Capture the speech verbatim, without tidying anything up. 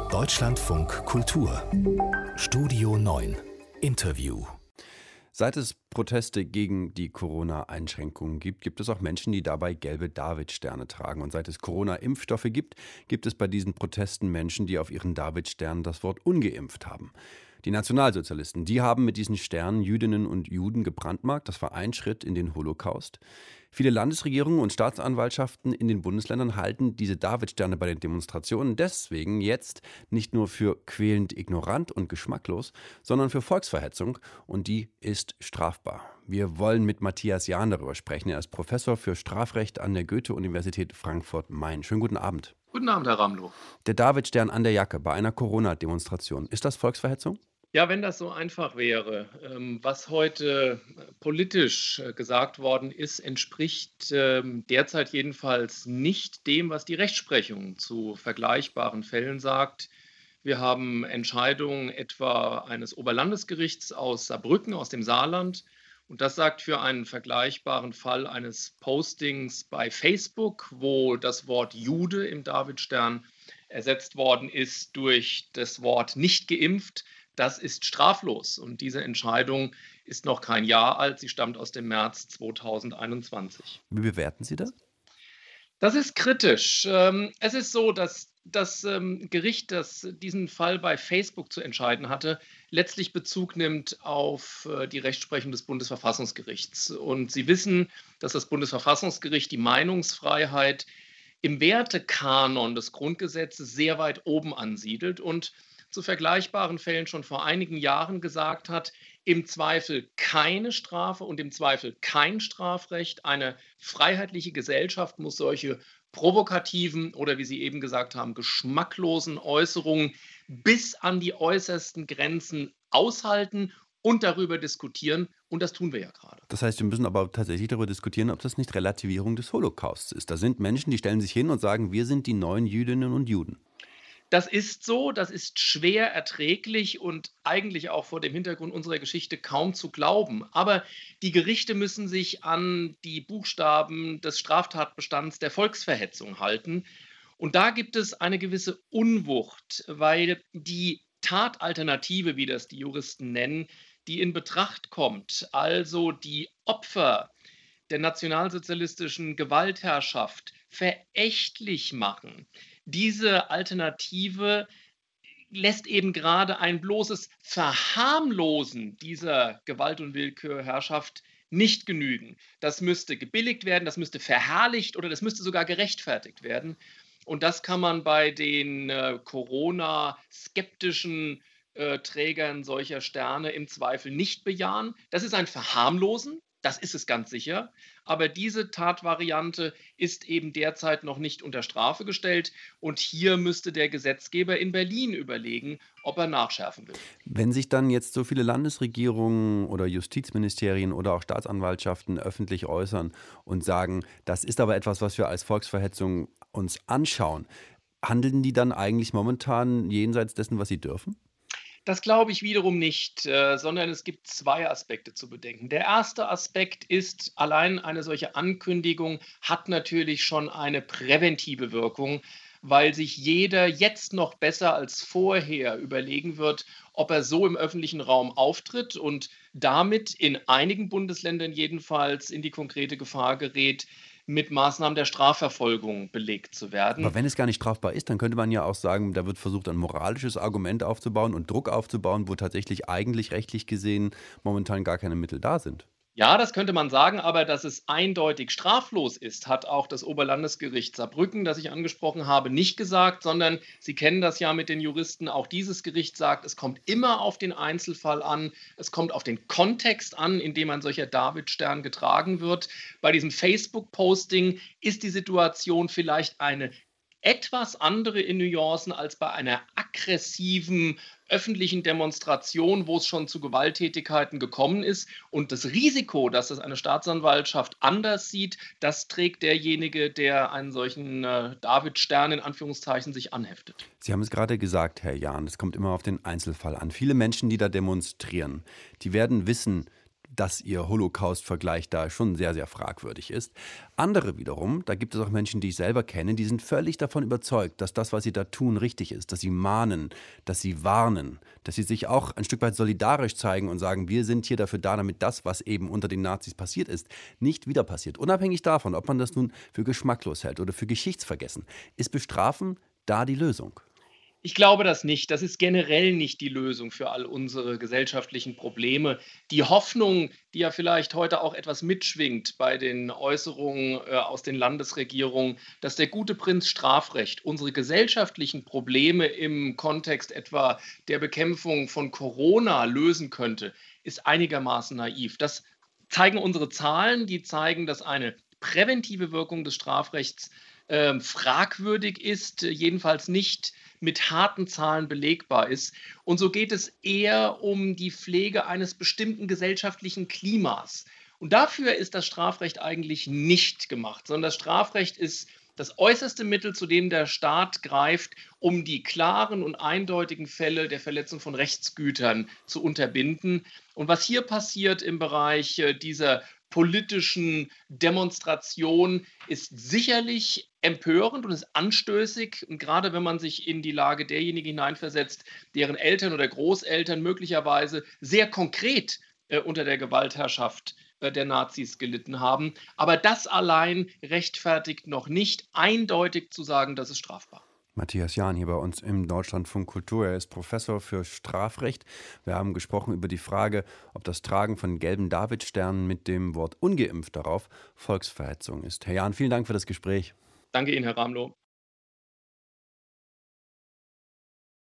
Deutschlandfunk Kultur Studio neun Interview. Seit es Proteste gegen die Corona-Einschränkungen gibt, gibt es auch Menschen, die dabei gelbe Davidsterne tragen. Und seit es Corona-Impfstoffe gibt, gibt es bei diesen Protesten Menschen, die auf ihren Davidsternen das Wort ungeimpft haben. Die Nationalsozialisten, die haben mit diesen Sternen Jüdinnen und Juden gebrandmarkt. Das war ein Schritt in den Holocaust. Viele Landesregierungen und Staatsanwaltschaften in den Bundesländern halten diese Davidsterne bei den Demonstrationen deswegen jetzt nicht nur für quälend ignorant und geschmacklos, sondern für Volksverhetzung, und die ist strafbar. Wir wollen mit Matthias Jahn darüber sprechen. Er ist Professor für Strafrecht an der Goethe-Universität Frankfurt-Main. Schönen guten Abend. Guten Abend, Herr Ramlow. Der Davidstern an der Jacke bei einer Corona-Demonstration, ist das Volksverhetzung? Ja, wenn das so einfach wäre. Ähm, Was heute politisch äh, gesagt worden ist, entspricht ähm, derzeit jedenfalls nicht dem, was die Rechtsprechung zu vergleichbaren Fällen sagt. Wir haben Entscheidungen etwa eines Oberlandesgerichts aus Saarbrücken, aus dem Saarland. Und das sagt für einen vergleichbaren Fall eines Postings bei Facebook, wo das Wort Jude im Davidstern ersetzt worden ist durch das Wort nicht geimpft. Das ist straflos, und diese Entscheidung ist noch kein Jahr alt. Sie stammt aus dem März zweitausendeinundzwanzig. Wie bewerten Sie das? Das ist kritisch. Ähm, Es ist so, dass das ähm, Gericht, das diesen Fall bei Facebook zu entscheiden hatte, letztlich Bezug nimmt auf äh, die Rechtsprechung des Bundesverfassungsgerichts. Und Sie wissen, dass das Bundesverfassungsgericht die Meinungsfreiheit im Wertekanon des Grundgesetzes sehr weit oben ansiedelt und zu vergleichbaren Fällen schon vor einigen Jahren gesagt hat, im Zweifel keine Strafe und im Zweifel kein Strafrecht. Eine freiheitliche Gesellschaft muss solche provokativen oder, wie Sie eben gesagt haben, geschmacklosen Äußerungen bis an die äußersten Grenzen aushalten und darüber diskutieren. Und das tun wir ja gerade. Das heißt, wir müssen aber tatsächlich darüber diskutieren, ob das nicht Relativierung des Holocausts ist. Da sind Menschen, die stellen sich hin und sagen, wir sind die neuen Jüdinnen und Juden. Das ist so, das ist schwer erträglich und eigentlich auch vor dem Hintergrund unserer Geschichte kaum zu glauben. Aber die Gerichte müssen sich an die Buchstaben des Straftatbestands der Volksverhetzung halten. Und da gibt es eine gewisse Unwucht, weil die Tatalternative, wie das die Juristen nennen, die in Betracht kommt, also die Opfer der nationalsozialistischen Gewaltherrschaft verächtlich machen. Diese Alternative lässt eben gerade ein bloßes Verharmlosen dieser Gewalt- und Willkürherrschaft nicht genügen. Das müsste gebilligt werden, das müsste verherrlicht oder das müsste sogar gerechtfertigt werden. Und das kann man bei den äh, Corona-skeptischen äh, Trägern solcher Sterne im Zweifel nicht bejahen. Das ist ein Verharmlosen. Das ist es ganz sicher. Aber diese Tatvariante ist eben derzeit noch nicht unter Strafe gestellt. Und hier müsste der Gesetzgeber in Berlin überlegen, ob er nachschärfen will. Wenn sich dann jetzt so viele Landesregierungen oder Justizministerien oder auch Staatsanwaltschaften öffentlich äußern und sagen, das ist aber etwas, was wir als Volksverhetzung uns anschauen, handeln die dann eigentlich momentan jenseits dessen, was sie dürfen? Das glaube ich wiederum nicht, äh, sondern es gibt zwei Aspekte zu bedenken. Der erste Aspekt ist, allein eine solche Ankündigung hat natürlich schon eine präventive Wirkung, weil sich jeder jetzt noch besser als vorher überlegen wird, ob er so im öffentlichen Raum auftritt und damit in einigen Bundesländern jedenfalls in die konkrete Gefahr gerät, mit Maßnahmen der Strafverfolgung belegt zu werden. Aber wenn es gar nicht strafbar ist, dann könnte man ja auch sagen, da wird versucht, ein moralisches Argument aufzubauen und Druck aufzubauen, wo tatsächlich eigentlich rechtlich gesehen momentan gar keine Mittel da sind. Ja, das könnte man sagen, aber dass es eindeutig straflos ist, hat auch das Oberlandesgericht Saarbrücken, das ich angesprochen habe, nicht gesagt, sondern Sie kennen das ja mit den Juristen. Auch dieses Gericht sagt, es kommt immer auf den Einzelfall an, es kommt auf den Kontext an, in dem ein solcher Davidstern getragen wird. Bei diesem Facebook-Posting ist die Situation vielleicht eine etwas andere in Nuancen als bei einer aggressiven öffentlichen Demonstration, wo es schon zu Gewalttätigkeiten gekommen ist. Und das Risiko, dass das eine Staatsanwaltschaft anders sieht, das trägt derjenige, der einen solchen äh, Davidstern in Anführungszeichen sich anheftet. Sie haben es gerade gesagt, Herr Jahn, es kommt immer auf den Einzelfall an. Viele Menschen, die da demonstrieren, die werden wissen, dass ihr Holocaust-Vergleich da schon sehr, sehr fragwürdig ist. Andere wiederum, da gibt es auch Menschen, die ich selber kenne, die sind völlig davon überzeugt, dass das, was sie da tun, richtig ist, dass sie mahnen, dass sie warnen, dass sie sich auch ein Stück weit solidarisch zeigen und sagen, wir sind hier dafür da, damit das, was eben unter den Nazis passiert ist, nicht wieder passiert. Unabhängig davon, ob man das nun für geschmacklos hält oder für geschichtsvergessen. Ist Bestrafen da die Lösung? Ich glaube das nicht. Das ist generell nicht die Lösung für all unsere gesellschaftlichen Probleme. Die Hoffnung, die ja vielleicht heute auch etwas mitschwingt bei den Äußerungen äh, aus den Landesregierungen, dass der gute Prinz Strafrecht unsere gesellschaftlichen Probleme im Kontext etwa der Bekämpfung von Corona lösen könnte, ist einigermaßen naiv. Das zeigen unsere Zahlen, die zeigen, dass eine präventive Wirkung des Strafrechts äh, fragwürdig ist, äh, jedenfalls nicht mit harten Zahlen belegbar ist. Und so geht es eher um die Pflege eines bestimmten gesellschaftlichen Klimas. Und dafür ist das Strafrecht eigentlich nicht gemacht, sondern das Strafrecht ist das äußerste Mittel, zu dem der Staat greift, um die klaren und eindeutigen Fälle der Verletzung von Rechtsgütern zu unterbinden. Und was hier passiert im Bereich äh, dieser politischen Demonstration ist sicherlich empörend und ist anstößig. Und gerade wenn man sich in die Lage derjenigen hineinversetzt, deren Eltern oder Großeltern möglicherweise sehr konkret äh, unter der Gewaltherrschaft äh, der Nazis gelitten haben. Aber das allein rechtfertigt noch nicht eindeutig zu sagen, das ist strafbar. Matthias Jahn hier bei uns im Deutschlandfunk Kultur. Er ist Professor für Strafrecht. Wir haben gesprochen über die Frage, ob das Tragen von gelben Davidsternen mit dem Wort ungeimpft darauf Volksverhetzung ist. Herr Jahn, vielen Dank für das Gespräch. Danke Ihnen, Herr Ramloh.